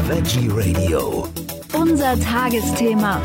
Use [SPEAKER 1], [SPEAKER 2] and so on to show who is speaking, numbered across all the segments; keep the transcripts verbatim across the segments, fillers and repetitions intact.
[SPEAKER 1] Veggie Radio.
[SPEAKER 2] Unser Tagesthema.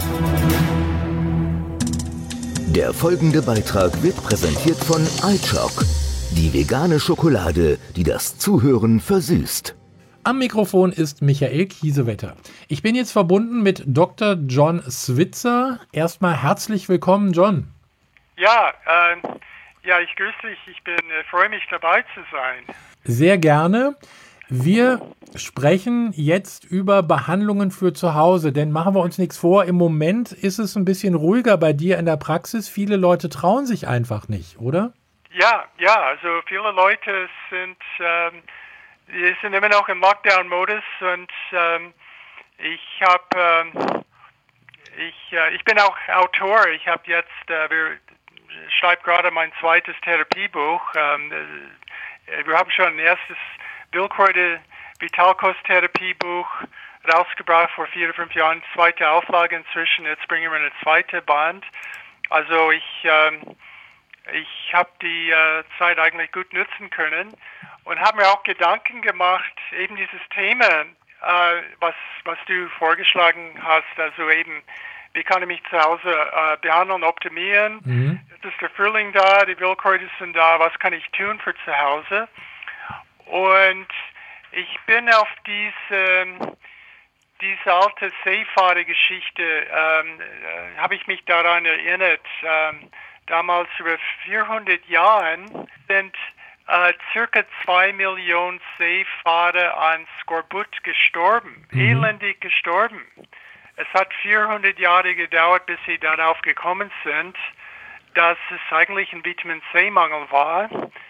[SPEAKER 1] Der folgende Beitrag wird präsentiert von iChoc, die vegane Schokolade, die das Zuhören versüßt.
[SPEAKER 3] Am Mikrofon ist Michael Kiesewetter. Ich bin jetzt verbunden mit Doktor John Switzer. Erstmal herzlich willkommen, John.
[SPEAKER 4] Ja, äh, ja, ich grüße dich. Ich bin, äh, freue mich, dabei zu sein.
[SPEAKER 3] Sehr gerne. Wir sprechen jetzt über Behandlungen für zu Hause, denn machen wir uns nichts vor, im Moment ist es ein bisschen ruhiger bei dir in der Praxis. Viele Leute trauen sich einfach nicht, oder?
[SPEAKER 4] Ja, ja, also viele Leute sind, ähm, die sind immer noch im Lockdown-Modus und ähm, ich habe, ähm, ich, äh, ich bin auch Autor. Ich habe jetzt, äh, wir schreibe gerade mein zweites Therapiebuch. Ähm, äh, wir haben schon ein erstes Wildkräuter Vitalkost-Therapiebuch rausgebracht vor vier, fünf Jahren, zweite Auflage inzwischen, jetzt bringen wir eine zweite Band. Also ich, ähm, ich habe die äh, Zeit eigentlich gut nutzen können und habe mir auch Gedanken gemacht, eben dieses Thema, äh, was, was du vorgeschlagen hast, also eben, wie kann ich mich zu Hause äh, behandeln, optimieren, mhm. Jetzt ist der Frühling da, die Wildkräuter sind da, was kann ich tun für zu Hause? Und ich bin auf diese, diese alte Seefahrergeschichte, ähm, äh, habe ich mich daran erinnert. Ähm, damals über vierhundert Jahren sind äh, circa zwei Millionen Seefahrer an Skorbut gestorben, mhm. elendig gestorben. Es hat vierhundert Jahre gedauert, bis sie darauf gekommen sind, dass es eigentlich ein Vitamin-C-Mangel war.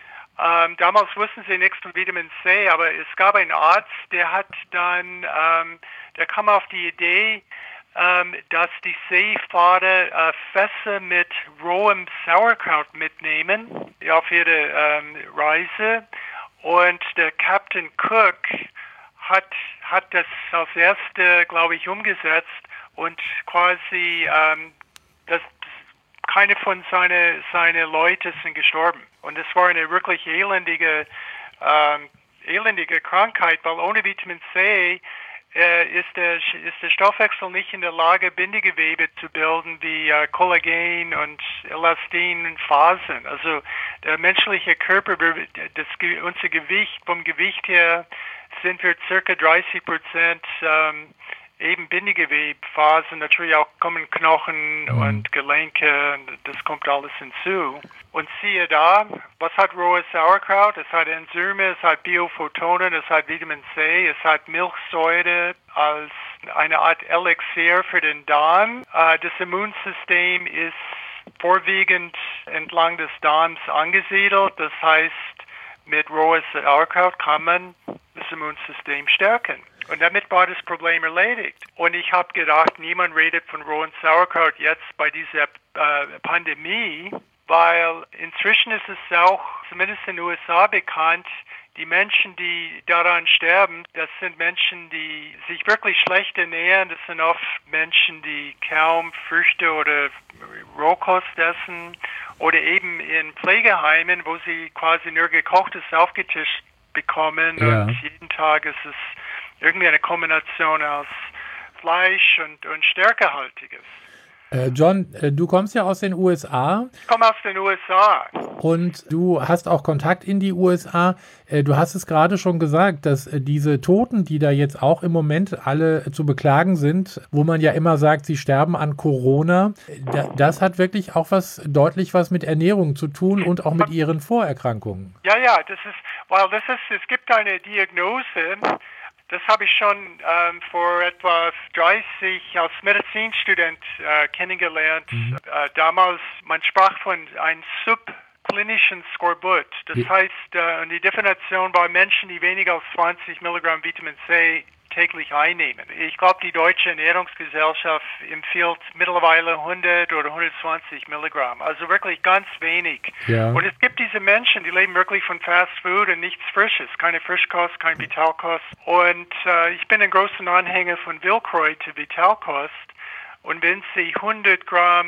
[SPEAKER 4] Ähm, damals wussten sie nichts von Vitamin C, aber es gab einen Arzt, der hat dann, ähm, der kam auf die Idee, ähm, dass die Seefahrer äh, Fässer mit rohem Sauerkraut mitnehmen auf ihre ähm, Reise. Und der Captain Cook hat, hat das als erste, glaube ich, umgesetzt und quasi ähm, das keine von seinen seine Leute sind gestorben. Und es war eine wirklich elendige, ähm, elendige Krankheit, weil ohne Vitamin C äh, ist, der, ist der Stoffwechsel nicht in der Lage, Bindegewebe zu bilden, wie äh, Kollagen und Elastin und Fasern. Also der menschliche Körper, das, unser Gewicht, vom Gewicht her sind wir circa dreißig Prozent ähm, eben Bindegewebphasen, natürlich auch kommen Knochen mhm. und Gelenke, das kommt alles hinzu. Und siehe da, was hat rohes Sauerkraut? Es hat Enzyme, es hat Biophotonen, es hat Vitamin C, es hat Milchsäure als eine Art Elixier für den Darm. Äh, das Immunsystem ist vorwiegend entlang des Darms angesiedelt, das heißt, mit rohes Sauerkraut kann man das Immunsystem stärken. Und damit war das Problem erledigt. Und ich habe gedacht, niemand redet von rohem Sauerkraut jetzt bei dieser äh, Pandemie, weil inzwischen ist es auch, zumindest in den U S A bekannt, die Menschen, die daran sterben, das sind Menschen, die sich wirklich schlecht ernähren. Das sind oft Menschen, die kaum Früchte oder Rohkost essen oder eben in Pflegeheimen, wo sie quasi nur gekochtes aufgetischt bekommen. Ja. Und jeden Tag ist es irgendwie eine Kombination aus Fleisch und, und Stärkehaltiges.
[SPEAKER 3] Äh, John, äh, du kommst ja aus den U S A.
[SPEAKER 4] Ich komme aus den U S A.
[SPEAKER 3] Und du hast auch Kontakt in die U S A. Äh, du hast es gerade schon gesagt, dass äh, diese Toten, die da jetzt auch im Moment alle äh, zu beklagen sind, wo man ja immer sagt, sie sterben an Corona, da, das hat wirklich auch was deutlich was mit Ernährung zu tun und auch mit ihren Vorerkrankungen.
[SPEAKER 4] Ja, ja, das ist, weil das ist, es gibt eine Diagnose. Das habe ich schon ähm, vor etwa dreißig als Medizinstudent äh, kennengelernt. Mhm. Äh, damals, man sprach von einem subklinischen Skorbut. Das ja. heißt, äh, die Definition war Menschen, die weniger als zwanzig Milligramm Vitamin C täglich einnehmen. Ich glaube, die Deutsche Ernährungsgesellschaft empfiehlt mittlerweile hundert oder hundertzwanzig Milligramm. Also wirklich ganz wenig. Ja. Und es gibt diese Menschen, die leben wirklich von Fast Food und nichts Frisches. Keine Frischkost, kein Vitalkost. Und äh, ich bin ein großer Anhänger von Wildkräuter Vitalkost. Und wenn Sie hundert Gramm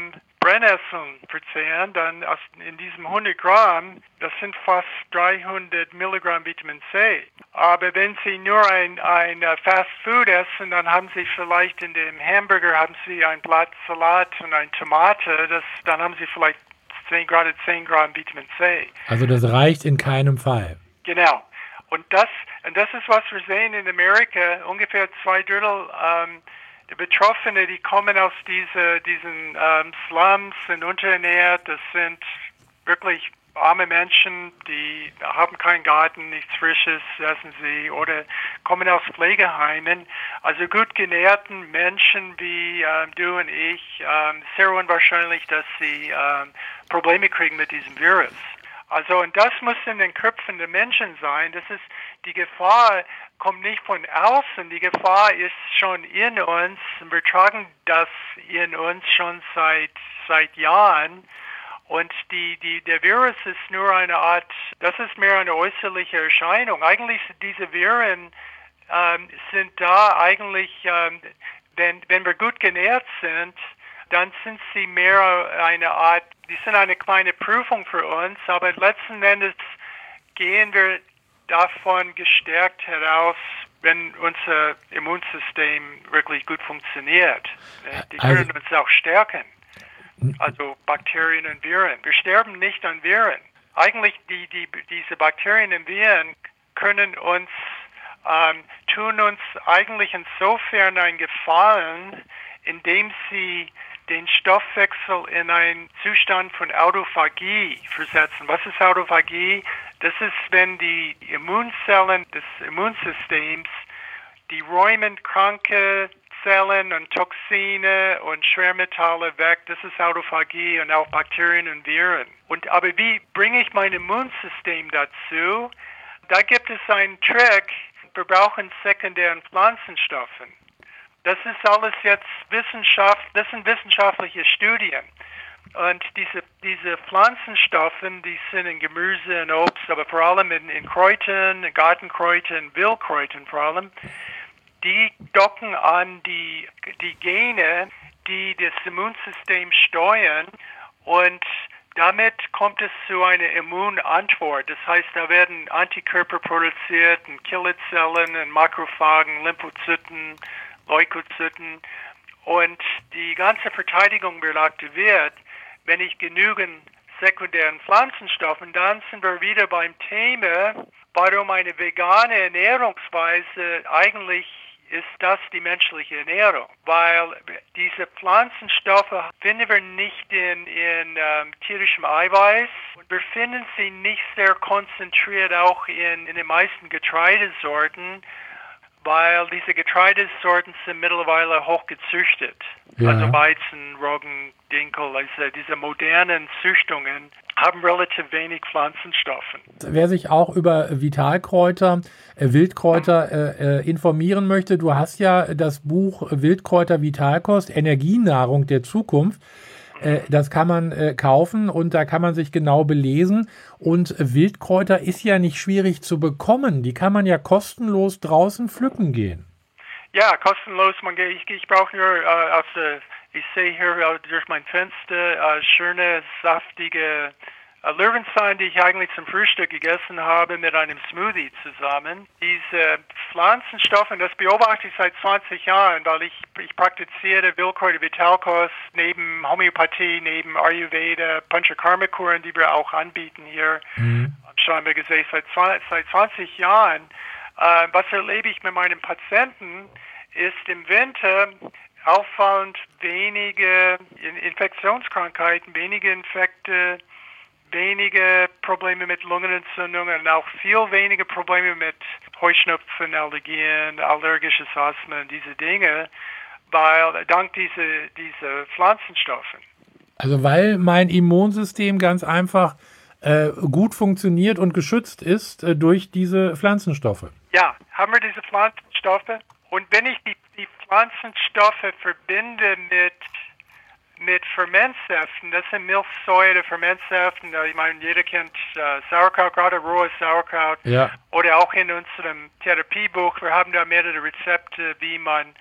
[SPEAKER 4] Brennnesseln verzehren, dann aus, in diesem hundert Gramm, das sind fast dreihundert Milligramm Vitamin C. Aber wenn Sie nur ein, ein Fast Food essen, dann haben Sie vielleicht in dem Hamburger haben Sie ein Blatt Salat und eine Tomate, das, dann haben Sie vielleicht zehn, gerade zehn Gramm Vitamin C.
[SPEAKER 3] Also das reicht in keinem Fall.
[SPEAKER 4] Genau. Und das, und das ist, was wir sehen in Amerika. Ungefähr zwei Drittel ähm, der Betroffenen, die kommen aus diese, diesen ähm, Slums, sind unterernährt. Das sind wirklich arme Menschen, die haben keinen Garten, nichts Frisches, essen sie, oder kommen aus Pflegeheimen. Also gut genährten Menschen wie ähm, du und ich, ähm, sehr unwahrscheinlich, dass sie ähm, Probleme kriegen mit diesem Virus. Also, und das muss in den Köpfen der Menschen sein. Das ist, die Gefahr kommt nicht von außen. Die Gefahr ist schon in uns. Wir tragen das in uns schon seit, seit Jahren. Und die, die, der Virus ist nur eine Art, das ist mehr eine äußerliche Erscheinung. Eigentlich sind diese Viren, ähm, sind da eigentlich, ähm, wenn, wenn wir gut genährt sind, dann sind sie mehr eine Art, die sind eine kleine Prüfung für uns, aber letzten Endes gehen wir davon gestärkt heraus, wenn unser Immunsystem wirklich gut funktioniert. Die
[SPEAKER 3] Also,
[SPEAKER 4] können uns auch stärken, also Bakterien und Viren. Wir sterben nicht an Viren. Eigentlich die, die, diese Bakterien und Viren können uns, ähm, tun uns eigentlich insofern einen Gefallen, indem sie den Stoffwechsel in einen Zustand von Autophagie versetzen. Was ist Autophagie? Das ist, wenn die Immunzellen des Immunsystems, die räumen kranke Zellen und Toxine und Schwermetalle weg. Das ist Autophagie und auch Bakterien und Viren. Und aber wie bringe ich mein Immunsystem dazu? Da gibt es einen Trick. Wir brauchen sekundären Pflanzenstoffen. Das ist alles jetzt Wissenschaft, das sind wissenschaftliche Studien. Und diese, diese Pflanzenstoffe, die sind in Gemüse und Obst, aber vor allem in, in Kräutern, in Gartenkräutern, Wildkräutern vor allem, die docken an die, die Gene, die das Immunsystem steuern, und damit kommt es zu einer Immunantwort. Das heißt, da werden Antikörper produziert, und Killerzellen, und Makrophagen, Lymphozyten, Leukozyten, und die ganze Verteidigung wird aktiviert. Wenn ich genügend sekundären Pflanzenstoffen, dann sind wir wieder beim Thema, warum eine vegane Ernährungsweise eigentlich ist das die menschliche Ernährung, weil diese Pflanzenstoffe finden wir nicht in, in ähm, tierischem Eiweiß, und wir finden sie nicht sehr konzentriert auch in, in den meisten Getreidesorten, weil diese Getreidesorten sind mittlerweile hochgezüchtet. Ja. Also Weizen, Roggen, Dinkel, also diese modernen Züchtungen haben relativ wenig Pflanzenstoffe.
[SPEAKER 3] Wer sich auch über Vitalkräuter, äh, Wildkräuter äh, äh, informieren möchte, du hast ja das Buch Wildkräuter Vitalkost, Energienahrung der Zukunft. Äh, das kann man äh, kaufen, und da kann man sich genau belesen. Und Wildkräuter ist ja nicht schwierig zu bekommen. Die kann man ja kostenlos draußen pflücken gehen.
[SPEAKER 4] Ja, kostenlos. Man geht, ich, ich brauche nur, äh, aus, äh, ich sehe hier äh, durch mein Fenster äh, schöne, saftige äh, Löwenzahn, die ich eigentlich zum Frühstück gegessen habe, mit einem Smoothie zusammen. Diese Pflanzenstoffe, das beobachte ich seit zwanzig Jahren, weil ich, ich praktiziere Wildkräuter Vitalkost neben Homöopathie, neben Ayurveda, Panchakarma-Kuren, die wir auch anbieten hier. Mhm. Scheinbar gesehen, seit, seit zwanzig Jahren. Äh, was erlebe ich mit meinen Patienten, ist im Winter auffallend wenige Infektionskrankheiten, wenige Infekte, wenige Probleme mit Lungenentzündungen und auch viel weniger Probleme mit Heuschnupfen, Allergien, allergisches Asthma und diese Dinge, weil dank diese, diese Pflanzenstoffe.
[SPEAKER 3] Also weil mein Immunsystem ganz einfach äh, gut funktioniert und geschützt ist äh, durch diese Pflanzenstoffe.
[SPEAKER 4] Ja, haben wir diese Pflanzenstoffe, und wenn ich die, die Pflanzenstoffe verbinde mit mit Fermentsäften, das sind Milchsäure, Fermentsäften, ich meine, jeder kennt äh, Sauerkraut, gerade rohes Sauerkraut,
[SPEAKER 3] ja.
[SPEAKER 4] Oder auch in unserem Therapiebuch, wir haben da mehrere Rezepte, wie man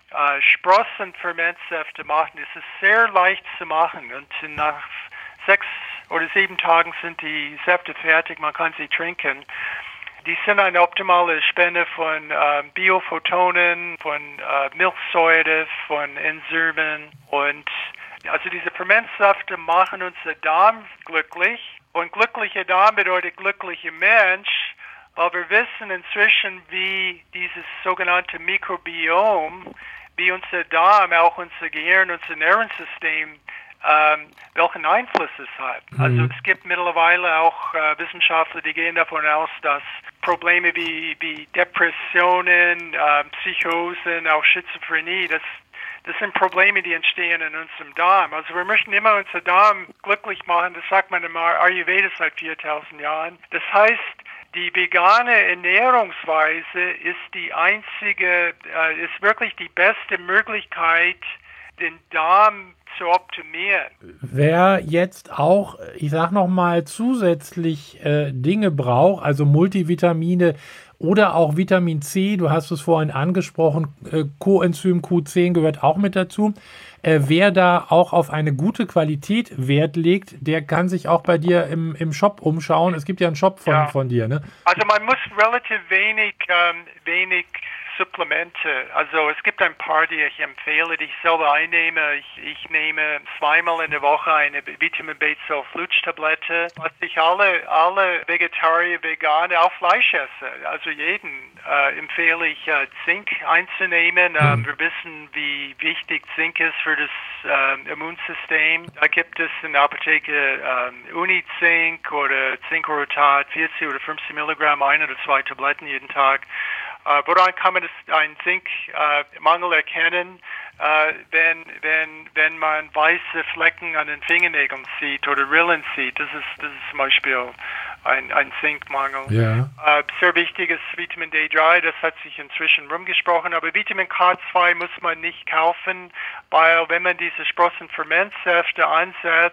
[SPEAKER 4] äh, Sprossenfermentsäfte machen. Das ist sehr leicht zu machen und nach sechs oder sieben Tagen sind die Säfte fertig, man kann sie trinken. Die sind eine optimale Spende von äh, Biophotonen, von äh, Milchsäure, von Enzymen und also diese Fermentsäfte machen unser Darm glücklich und glücklicher Darm bedeutet glücklicher Mensch, weil wir wissen inzwischen, wie dieses sogenannte Mikrobiom, wie unser Darm, auch unser Gehirn, unser Nervensystem, ähm, welchen Einfluss es hat. Mhm. Also es gibt mittlerweile auch äh, Wissenschaftler, die gehen davon aus, dass Probleme wie, wie Depressionen, äh, Psychosen, auch Schizophrenie, das, das sind Probleme, die entstehen in unserem Darm. Also wir möchten immer unser Darm glücklich machen, das sagt man im Ayurveda seit viertausend Jahren. Das heißt, die vegane Ernährungsweise ist die einzige, äh, ist wirklich die beste Möglichkeit, den Darm zu optimieren.
[SPEAKER 3] Wer jetzt auch, ich sag noch mal, zusätzlich äh, Dinge braucht, also Multivitamine oder auch Vitamin C, du hast es vorhin angesprochen, äh, Coenzym Q zehn gehört auch mit dazu. Äh, wer da auch auf eine gute Qualität Wert legt, der kann sich auch bei dir im, im Shop umschauen. Es gibt ja einen Shop von, ja. von dir, ne?
[SPEAKER 4] Also man muss relativ wenig, ähm, wenig Supplemente, also es gibt ein paar, die ich empfehle, die ich selber einnehme. Ich, ich nehme zweimal in der Woche eine Vitamin B zwölf Flutschtablette. Was ich alle, alle Vegetarier, Veganer, auch Fleisch esse, also jeden äh, empfehle ich äh, Zink einzunehmen. Mhm. Ähm, wir wissen, wie wichtig Zink ist für das äh, Immunsystem. Da gibt es in der Apotheke äh, Unizink oder Zinkrotat, vierzig oder fünfzig Milligramm, ein oder zwei Tabletten jeden Tag. Uh, woran kann man das, einen Zinkmangel uh, erkennen, uh, wenn, wenn, wenn man weiße Flecken an den Fingernägeln sieht oder Rillen sieht? Das ist, das ist zum Beispiel ein, ein Zinkmangel.
[SPEAKER 3] Ja.
[SPEAKER 4] Uh, sehr wichtig ist Vitamin D drei, das hat sich inzwischen rumgesprochen, aber Vitamin K zwei muss man nicht kaufen, weil wenn man diese Sprossenfermentsäfte ansetzt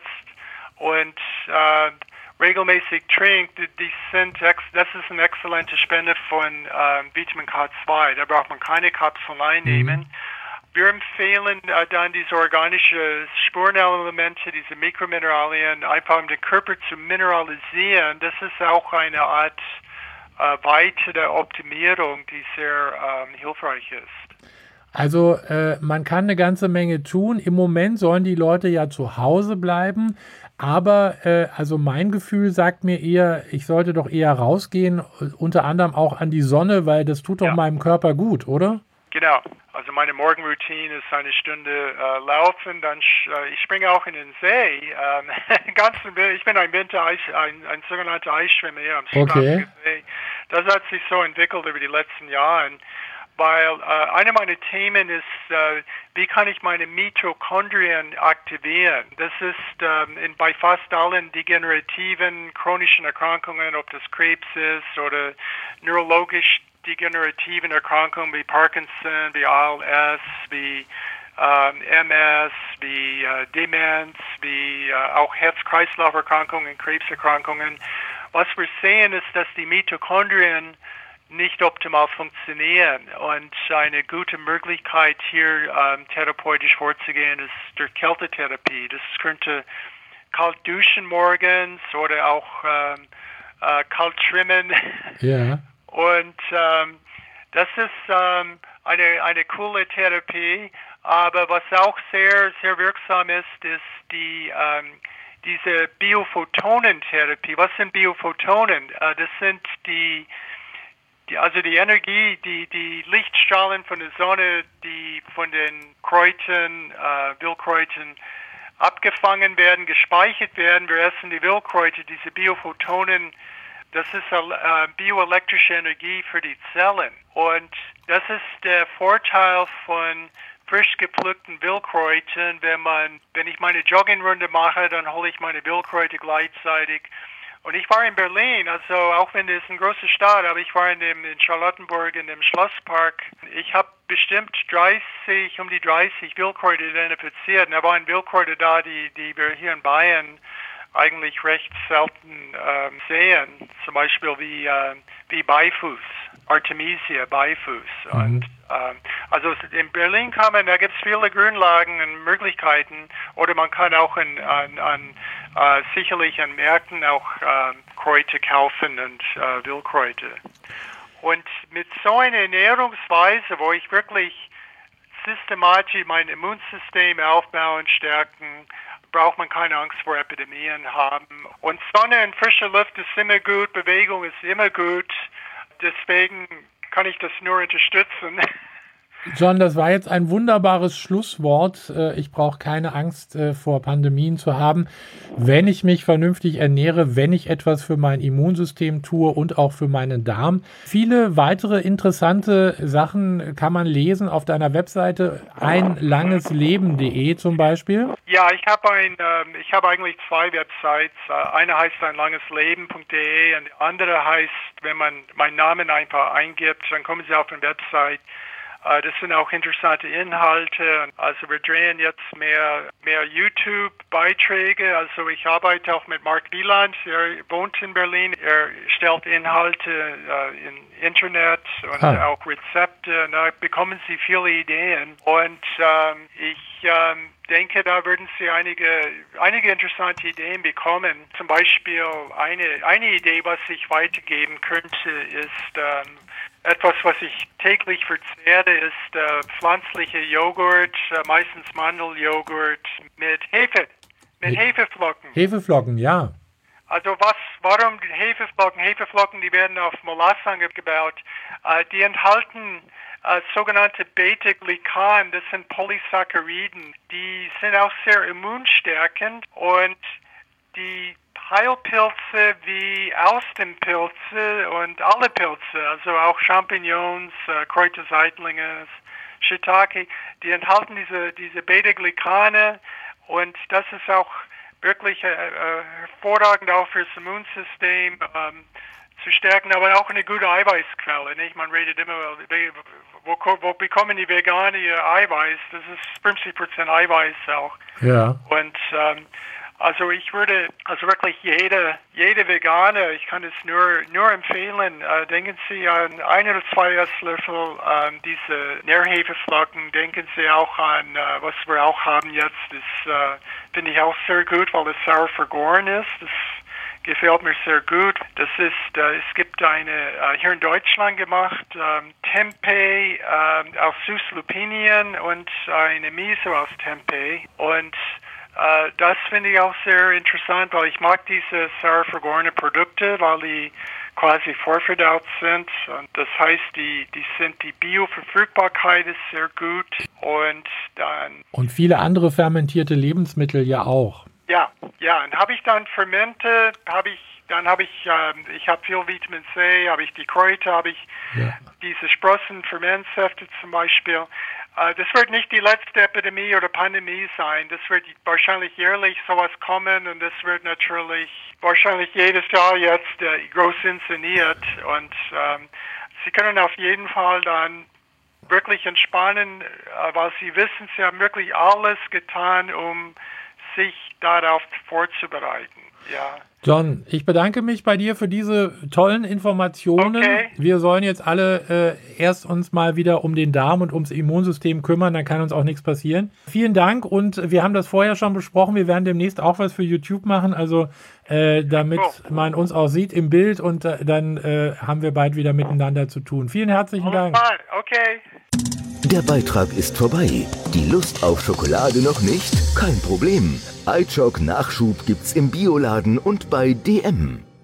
[SPEAKER 4] und uh, regelmäßig trinkt, die sind, das ist eine exzellente Spende von äh, Vitamin K zwei. Da braucht man keine Kapseln einnehmen. Mhm. Wir empfehlen äh, dann diese organischen Spurenelemente, diese Mikromineralien, einfach um den Körper zu mineralisieren. Das ist auch eine Art äh, weitere Optimierung, die sehr ähm, hilfreich ist.
[SPEAKER 3] Also äh, man kann eine ganze Menge tun. Im Moment sollen die Leute ja zu Hause bleiben. Aber äh, also mein Gefühl sagt mir eher, ich sollte doch eher rausgehen, unter anderem auch an die Sonne, weil das tut doch ja. meinem Körper gut, oder?
[SPEAKER 4] Genau. Also meine Morgenroutine ist eine Stunde äh, laufen, dann äh, ich springe auch in den See. Ähm, ganz, ich bin ein Winter ein, ein sogenannter Eisschwimmer hier am
[SPEAKER 3] okay.
[SPEAKER 4] See. Das hat sich so entwickelt über die letzten Jahre. Weil äh, eine meiner Themen ist, äh, wie kann ich meine Mitochondrien aktivieren? Das ist ähm, in, bei fast allen degenerativen chronischen Erkrankungen, ob das Krebs ist oder neurologisch degenerativen Erkrankungen wie Parkinson, wie A L S, wie ähm, M S, wie äh, Demenz, wie äh, auch Herz-Kreislauf-Erkrankungen, Krebserkrankungen. Was wir sehen ist, dass die Mitochondrien nicht optimal funktionieren und eine gute Möglichkeit hier ähm, therapeutisch vorzugehen ist durch Kältetherapie. Das könnte kalt duschen morgens oder auch ähm, äh, kalt schwimmen.
[SPEAKER 3] Ja.
[SPEAKER 4] Und ähm, das ist ähm, eine, eine coole Therapie, aber was auch sehr, sehr wirksam ist, ist die ähm, diese Biophotonentherapie. Was sind Biophotonen? Äh, das sind die Die, also die Energie, die, die Lichtstrahlen von der Sonne, die von den Kräutern, äh, Wildkräutern abgefangen werden, gespeichert werden. Wir essen die Wildkräuter, diese Biophotonen, das ist äh, bioelektrische Energie für die Zellen. Und das ist der Vorteil von frisch gepflückten Wildkräutern. Wenn man, wenn ich meine Joggingrunde mache, dann hole ich meine Wildkräuter gleichzeitig. Und ich war in Berlin, also auch wenn es eine große Stadt, aber ich war in dem in Charlottenburg in dem Schlosspark. Ich habe bestimmt dreißig, um die dreißig Wildkräuter identifiziert. Und da waren Wildkräuter da, die, die wir hier in Bayern eigentlich recht selten ähm, sehen. Zum Beispiel wie, äh, wie Beifuß, Artemisia Beifuß. Mhm. Und, ähm, Also in Berlin kann man, da gibt es viele Grünlagen und Möglichkeiten, oder man kann auch an, an, an äh, sicherlich an Märkten auch äh, Kräuter kaufen und äh, Wildkräuter. Und mit so einer Ernährungsweise, wo ich wirklich systematisch mein Immunsystem aufbauen, stärken, braucht man keine Angst vor Epidemien haben. Und Sonne und frische Luft ist immer gut, Bewegung ist immer gut. Deswegen kann ich das nur unterstützen.
[SPEAKER 3] John, das war jetzt ein wunderbares Schlusswort. Ich brauche keine Angst vor Pandemien zu haben, wenn ich mich vernünftig ernähre, wenn ich etwas für mein Immunsystem tue und auch für meinen Darm. Viele weitere interessante Sachen kann man lesen auf deiner Webseite ein langes leben punkt de zum Beispiel.
[SPEAKER 4] Ja, ich habe ein, ähm, ich habe eigentlich zwei Websites. Eine heißt ein langes leben punkt de und die andere heißt, wenn man meinen Namen einfach eingibt, dann kommen Sie auf eine Website. Das sind auch interessante Inhalte. Also wir drehen jetzt mehr, mehr YouTube-Beiträge. Also ich arbeite auch mit Mark Wieland. Er wohnt in Berlin. Er stellt Inhalte äh, im Internet und ah. auch Rezepte. Da bekommen Sie viele Ideen. Und ähm, ich ähm, denke, da würden Sie einige, einige interessante Ideen bekommen. Zum Beispiel eine, eine Idee, was ich weitergeben könnte, ist ähm, etwas, was ich täglich verzehre, ist äh, pflanzlicher Joghurt, äh, meistens Mandeljoghurt mit Hefe, mit He- Hefeflocken.
[SPEAKER 3] Hefeflocken, ja.
[SPEAKER 4] Also was, warum Hefeflocken? Hefeflocken, die werden auf Molasse angebaut. Äh, die enthalten äh, sogenannte Beta-Glycan, das sind Polysacchariden. Die sind auch sehr immunstärkend und die Heilpilze wie Austenpilze und alle Pilze, also auch Champignons, äh, Kräuterseitlinge, Shiitake, die enthalten diese, diese Beta-Glycane und das ist auch wirklich äh, äh, hervorragend auch fürs Immunsystem ähm, zu stärken, aber auch eine gute Eiweißquelle. Nicht? Man redet immer, wo, wo bekommen die Veganer ihr Eiweiß? Das ist fünfzig Prozent Eiweiß auch.
[SPEAKER 3] Ja.
[SPEAKER 4] Und ähm, Also ich würde, also wirklich jede, jede Veganer, ich kann es nur, nur empfehlen, äh, denken Sie an ein oder zwei Esslöffel äh, diese Nährhefeflocken, denken Sie auch an, äh, was wir auch haben jetzt, das äh, finde ich auch sehr gut, weil es sauer vergoren ist, das gefällt mir sehr gut. Das ist, äh, es gibt eine, äh, hier in Deutschland gemacht, äh, Tempeh äh, aus Süßlupinien und eine Miso aus Tempeh und Uh, das finde ich auch sehr interessant, weil ich mag diese sauer vergorene Produkte, weil die quasi vorverdaut sind. Und das heißt, die, die sind, die Bioverfügbarkeit ist sehr gut. Und dann.
[SPEAKER 3] Und viele andere fermentierte Lebensmittel ja auch.
[SPEAKER 4] Ja, ja. Und habe ich dann Fermente, habe ich, dann habe ich, äh, ich habe viel Vitamin C, habe ich die Kräuter, habe ich ja. diese Sprossen-Fermentsäfte zum Beispiel. Das wird nicht die letzte Epidemie oder Pandemie sein. Das wird wahrscheinlich jährlich sowas kommen und das wird natürlich wahrscheinlich jedes Jahr jetzt äh, groß inszeniert. Und ähm, Sie können auf jeden Fall dann wirklich entspannen, äh, weil Sie wissen, Sie haben wirklich alles getan, um sich darauf vorzubereiten. Ja.
[SPEAKER 3] John, ich bedanke mich bei dir für diese tollen Informationen.
[SPEAKER 4] Okay.
[SPEAKER 3] Wir sollen jetzt alle äh, erst uns mal wieder um den Darm und ums Immunsystem kümmern, dann kann uns auch nichts passieren. Vielen Dank und wir haben das vorher schon besprochen, wir werden demnächst auch was für YouTube machen, also äh, damit oh. man uns auch sieht im Bild und äh, dann äh, haben wir bald wieder miteinander zu tun. Vielen herzlichen Dank.
[SPEAKER 4] Okay.
[SPEAKER 1] Der Beitrag ist vorbei. Die Lust auf Schokolade noch nicht? Kein Problem. iChock Nachschub gibt's im Bioladen und bei D M.